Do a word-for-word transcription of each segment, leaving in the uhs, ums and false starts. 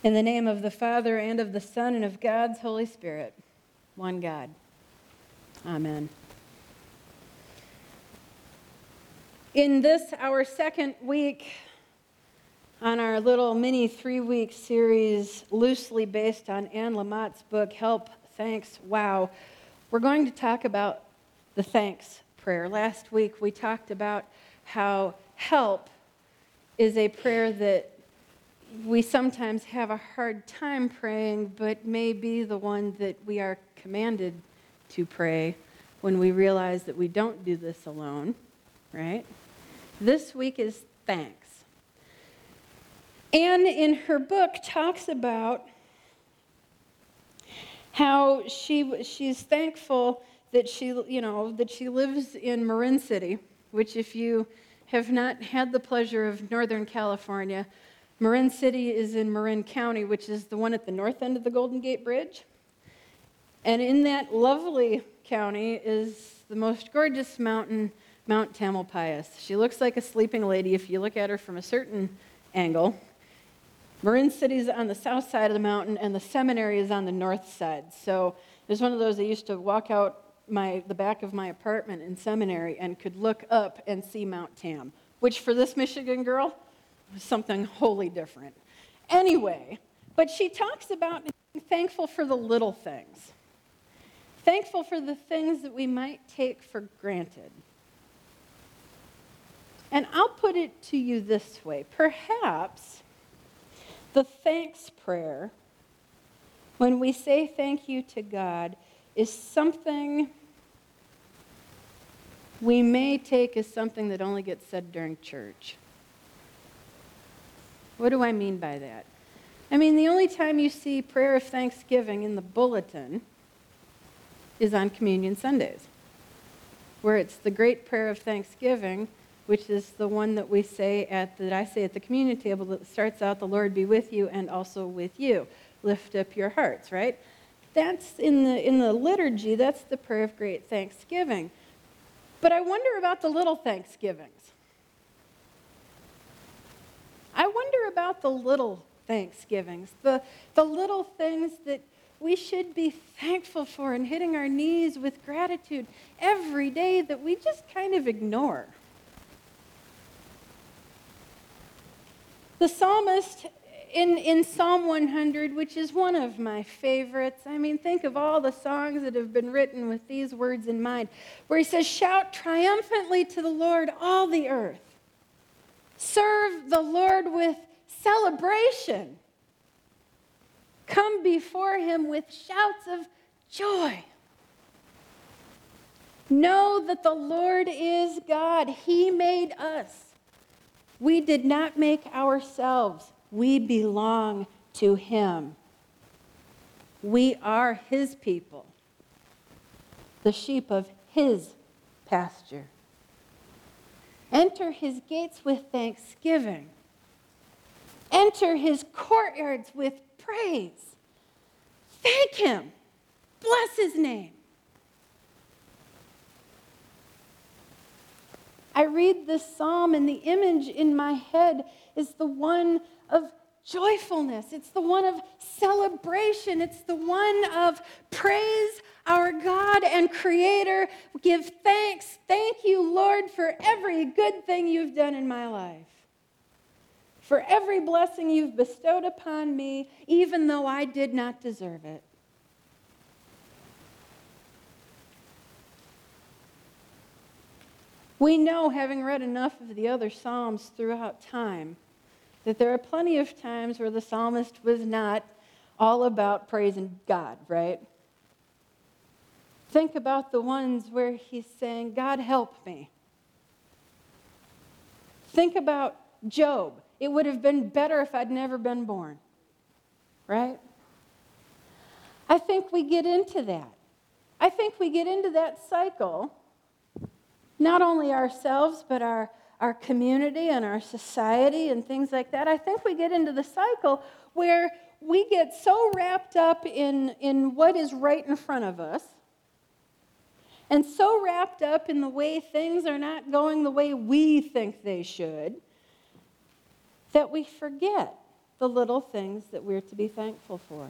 In the name of the Father, and of the Son, and of God's Holy Spirit, one God. Amen. In this, our second week on our little mini three-week series, loosely based on Anne Lamott's book, Help, Thanks, Wow, we're going to talk about the thanks prayer. Last week, we talked about how help is a prayer that we sometimes have a hard time praying, but may be the one that we are commanded to pray when we realize that we don't do this alone, right? This week is thanks. Anne, in her book, talks about how she she's thankful that she, you know, that she lives in Marin City, which, if you have not had the pleasure of Northern California, Marin City is in Marin County, which is the one at the north end of the Golden Gate Bridge. And in that lovely county is the most gorgeous mountain, Mount Tamalpais. She looks like a sleeping lady if you look at her from a certain angle. Marin City is on the south side of the mountain, and the seminary is on the north side. So there's one of those I used to walk out my the back of my apartment in seminary and could look up and see Mount Tam, which for this Michigan girl was something wholly different. Anyway, but she talks about being thankful for the little things. Thankful for the things that we might take for granted. And I'll put it to you this way. Perhaps the thanks prayer, when we say thank you to God, is something we may take as something that only gets said during church. What do I mean by that? I mean, the only time you see prayer of thanksgiving in the bulletin is on Communion Sundays, where it's the great prayer of thanksgiving, which is the one that we say at that I say at the communion table that starts out, "The Lord be with you and also with you. Lift up your hearts," right? That's in the in the liturgy, that's the prayer of great thanksgiving. But I wonder about the little thanksgivings. I wonder about the little thanksgivings, the, the little things that we should be thankful for and hitting our knees with gratitude every day that we just kind of ignore. The psalmist in, in Psalm one hundred, which is one of my favorites, I mean, think of all the songs that have been written with these words in mind, where he says, "Shout triumphantly to the Lord, all the earth. Serve the Lord with celebration. Come before him with shouts of joy. Know that the Lord is God. He made us. We did not make ourselves. We belong to him. We are his people, the sheep of his pasture. Enter his gates with thanksgiving. Enter his courtyards with praise. Thank him. Bless his name." I read this psalm, and the image in my head is the one of joyfulness. It's the one of celebration. It's the one of praise our God and Creator. Give thanks. Thank you, Lord, for every good thing you've done in my life. For every blessing you've bestowed upon me, even though I did not deserve it. We know, having read enough of the other Psalms throughout time, that there are plenty of times where the psalmist was not all about praising God, right? Think about the ones where he's saying, "God help me." Think about Job. It would have been better if I'd never been born, right? I think we get into that. I think we get into that cycle, not only ourselves, but our, our community and our society and things like that. I think we get into the cycle where we get so wrapped up in, in what is right in front of us, and so wrapped up in the way things are not going the way we think they should, that we forget the little things that we're to be thankful for.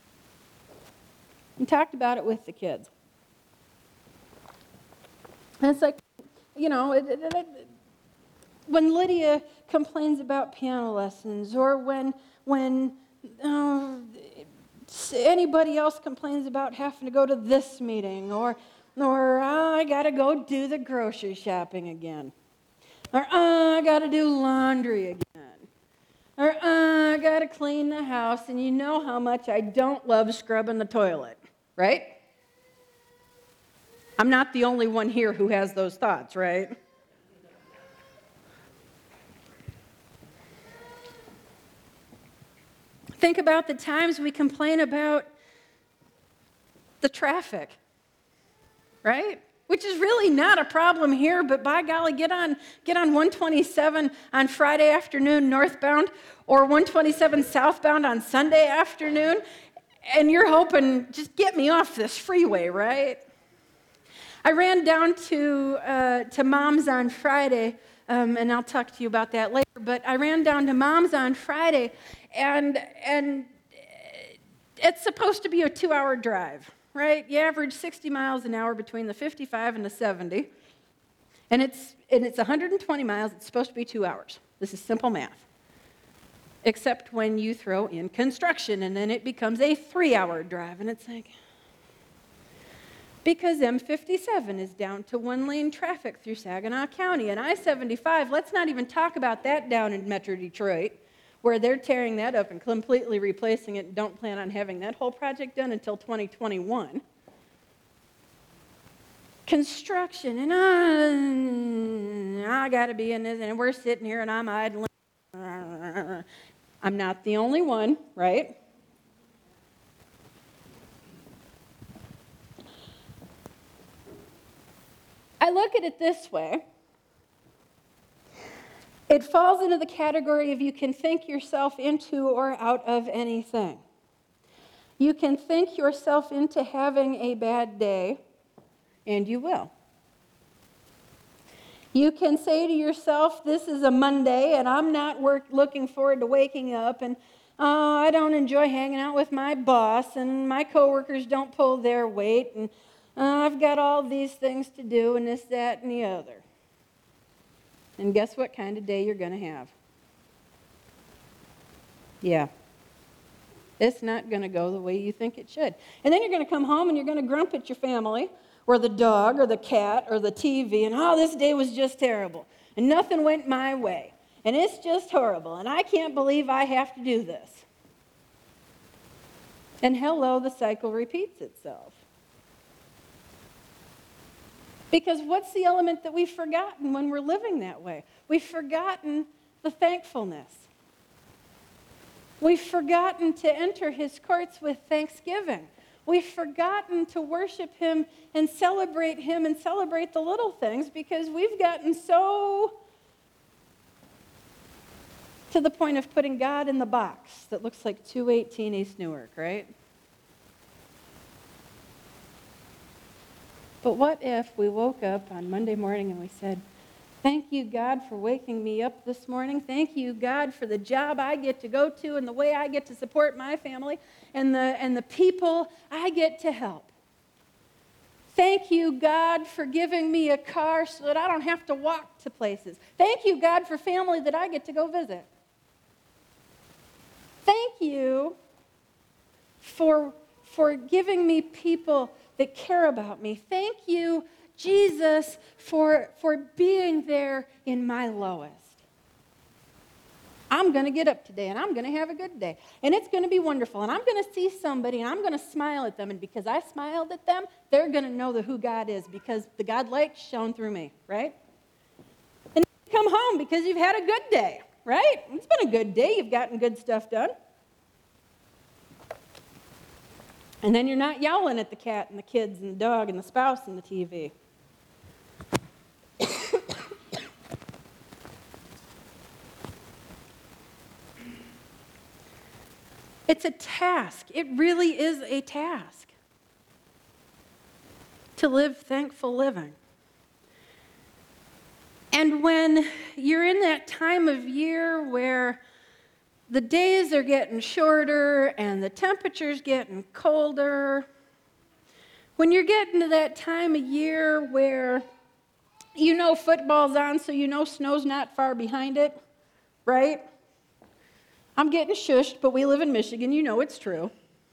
And talked about it with the kids. And it's like, you know, it, it, it, when Lydia complains about piano lessons, or when when uh, anybody else complains about having to go to this meeting, or or oh, I got to go do the grocery shopping again, or oh, I got to do laundry again, or oh, I got to clean the house, and you know how much I don't love scrubbing the toilet, right? I'm not the only one here who has those thoughts, right? Think about the times we complain about the traffic, right? Which is really not a problem here, but by golly, get on get on one twenty-seven on Friday afternoon northbound, or one twenty-seven southbound on Sunday afternoon, and you're hoping, just get me off this freeway, right? I ran down to uh, to Mom's on Friday, um, and I'll talk to you about that later, but I ran down to Mom's on Friday, and and it's supposed to be a two-hour drive, right? You average sixty miles an hour between the fifty-five and the seventy, and it's, and it's one hundred twenty miles. It's supposed to be two hours. This is simple math, except when you throw in construction, and then it becomes a three-hour drive, and it's like... Because M fifty-seven is down to one-lane traffic through Saginaw County. And I seventy-five, let's not even talk about that down in Metro Detroit, where they're tearing that up and completely replacing it and don't plan on having that whole project done until twenty twenty-one. Construction, and I, I got to be in this, and we're sitting here, and I'm idling. I'm not the only one, right? I look at it this way. It falls into the category of you can think yourself into or out of anything. You can think yourself into having a bad day, and you will. You can say to yourself, this is a Monday, and I'm not work, looking forward to waking up, and oh, I don't enjoy hanging out with my boss, and my coworkers don't pull their weight, and Uh, I've got all these things to do, and this, that, and the other. And guess what kind of day you're going to have? Yeah. It's not going to go the way you think it should. And then you're going to come home, and you're going to grump at your family, or the dog, or the cat, or the T V, and oh, this day was just terrible, and nothing went my way, and it's just horrible, and I can't believe I have to do this. And hello, the cycle repeats itself. Because what's the element that we've forgotten when we're living that way? We've forgotten the thankfulness. We've forgotten to enter his courts with thanksgiving. We've forgotten to worship him and celebrate him and celebrate the little things because we've gotten so to the point of putting God in the box that looks like two eighteen East Newark, right? But what if we woke up on Monday morning and we said, thank you, God, for waking me up this morning. Thank you, God, for the job I get to go to and the way I get to support my family and the, and the people I get to help. Thank you, God, for giving me a car so that I don't have to walk to places. Thank you, God, for family that I get to go visit. Thank you for, for giving me people that care about me. Thank you, Jesus, for, for being there in my lowest. I'm going to get up today, and I'm going to have a good day, and it's going to be wonderful, and I'm going to see somebody, and I'm going to smile at them, and because I smiled at them, they're going to know the who God is, because the God light shone through me, right? And you come home because you've had a good day, right? It's been a good day. You've gotten good stuff done. And then you're not yelling at the cat and the kids and the dog and the spouse and the T V. It's a task. It really is a task to live thankful living. And when you're in that time of year where the days are getting shorter and the temperature's getting colder. When you're getting to that time of year where you know football's on, so you know snow's not far behind it, right? I'm getting shushed, but we live in Michigan. You know it's true.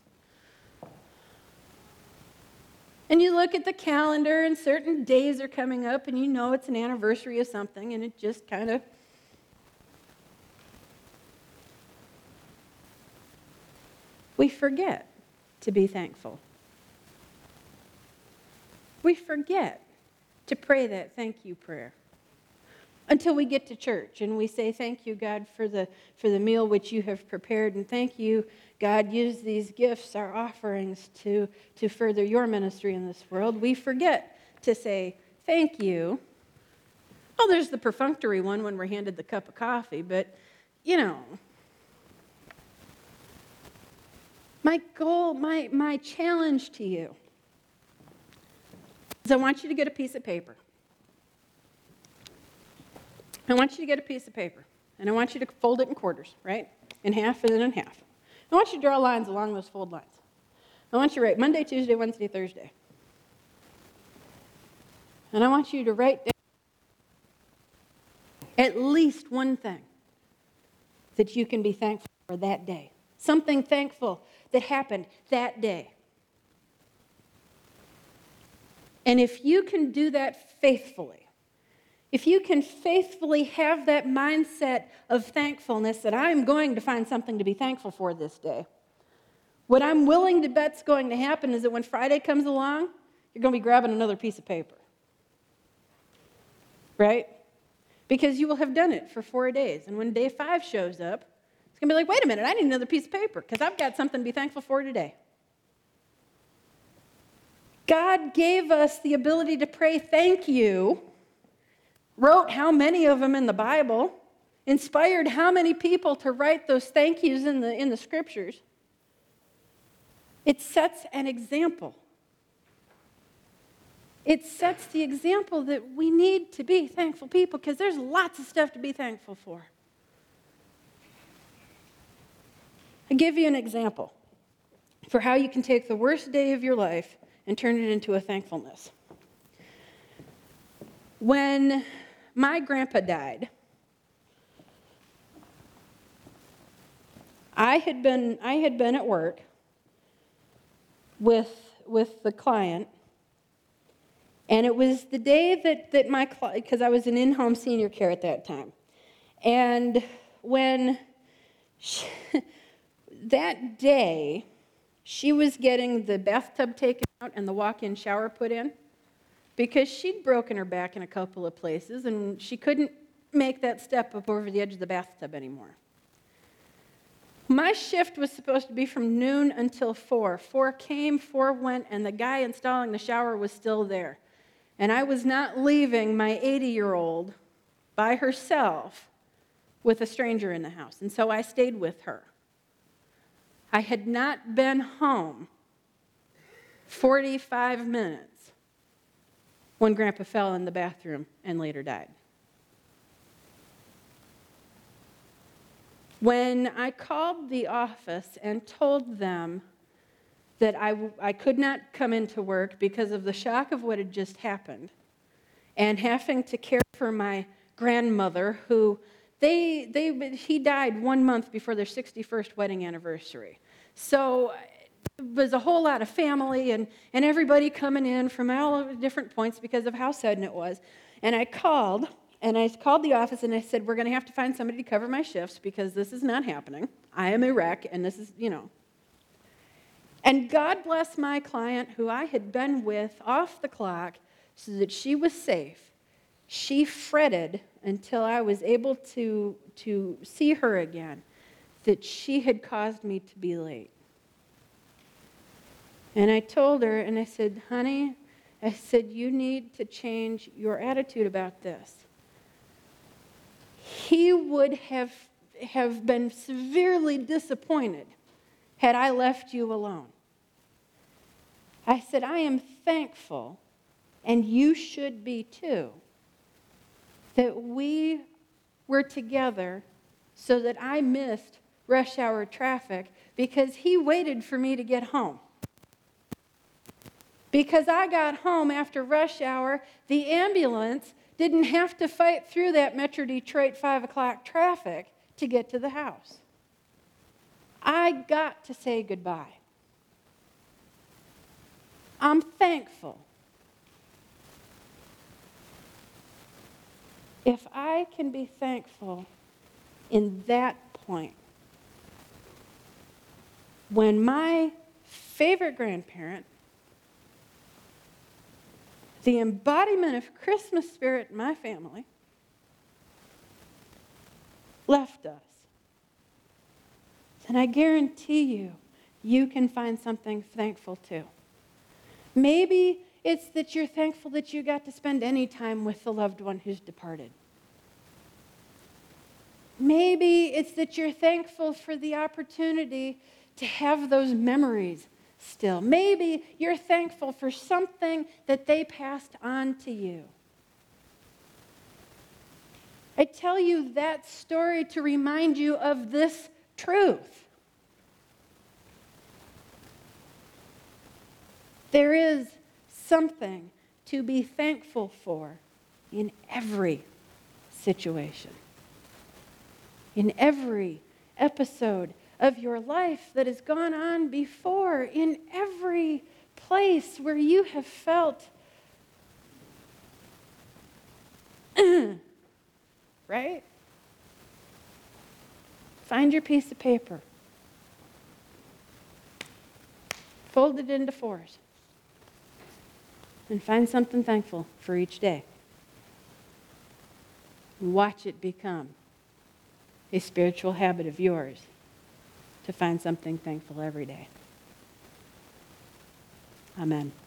And you look at the calendar, and certain days are coming up, and you know it's an anniversary of something, and it just kind of... We forget to be thankful. We forget to pray that thank you prayer until we get to church and we say, thank you, God, for the, for the meal which you have prepared, and thank you, God, use these gifts, our offerings, to, to further your ministry in this world. We forget to say, thank you. Oh, there's the perfunctory one when we're handed the cup of coffee, but, you know, my goal, my, my challenge to you is I want you to get a piece of paper. I want you to get a piece of paper, and I want you to fold it in quarters, right? In half and then in half. I want you to draw lines along those fold lines. I want you to write Monday, Tuesday, Wednesday, Thursday. And I want you to write down at least one thing that you can be thankful for that day. Something thankful that happened that day. And if you can do that faithfully, if you can faithfully have that mindset of thankfulness that I'm going to find something to be thankful for this day, what I'm willing to bet's going to happen is that when Friday comes along, you're going to be grabbing another piece of paper. Right? Because you will have done it for four days. And when day five shows up, it's going to be like, wait a minute, I need another piece of paper because I've got something to be thankful for today. God gave us the ability to pray thank you, wrote how many of them in the Bible, inspired how many people to write those thank yous in the, in the scriptures. It sets an example. It sets the example that we need to be thankful people because there's lots of stuff to be thankful for. I'll give you an example for how you can take the worst day of your life and turn it into a thankfulness. When my grandpa died, I had been I had been at work with with the client, and it was the day that that my client, because I was in in-home senior care at that time, and when she, that day she was getting the bathtub taken out and the walk-in shower put in, because she'd broken her back in a couple of places, and she couldn't make that step up over the edge of the bathtub anymore. My shift was supposed to be from noon until four. Four came, four went, and the guy installing the shower was still there. And I was not leaving my eighty-year-old by herself with a stranger in the house, and so I stayed with her. I had not been home forty-five minutes when Grandpa fell in the bathroom and later died. When I called the office and told them that I, I could not come into work because of the shock of what had just happened and having to care for my grandmother, who they, they, he died one month before their sixty-first wedding anniversary. So it was a whole lot of family and, and everybody coming in from all different points because of how sudden it was. And I called, and I called the office, and I said, we're going to have to find somebody to cover my shifts because this is not happening. I am a wreck, and this is, you know. And God bless my client, who I had been with off the clock so that she was safe. She fretted until I was able to, to see her again that she had caused me to be late. And I told her, and I said, honey, I said, you need to change your attitude about this. He would have, have been severely disappointed had I left you alone. I said, I am thankful, and you should be too, that we were together so that I missed rush hour traffic because he waited for me to get home. Because I got home after rush hour, the ambulance didn't have to fight through that Metro Detroit five o'clock traffic to get to the house. I got to say goodbye. I'm thankful. If I can be thankful in that point, when my favorite grandparent, the embodiment of Christmas spirit in my family, left us, then I guarantee you, you can find something thankful too. Maybe it's that you're thankful that you got to spend any time with the loved one who's departed. Maybe it's that you're thankful for the opportunity to have those memories still. Maybe you're thankful for something that they passed on to you. I tell you that story to remind you of this truth. There is something to be thankful for in every situation, in every episode of your life that has gone on before, in every place where you have felt, right? Find your piece of paper, fold it into fours, and find something thankful for each day. Watch it become a spiritual habit of yours to find something thankful every day. Amen.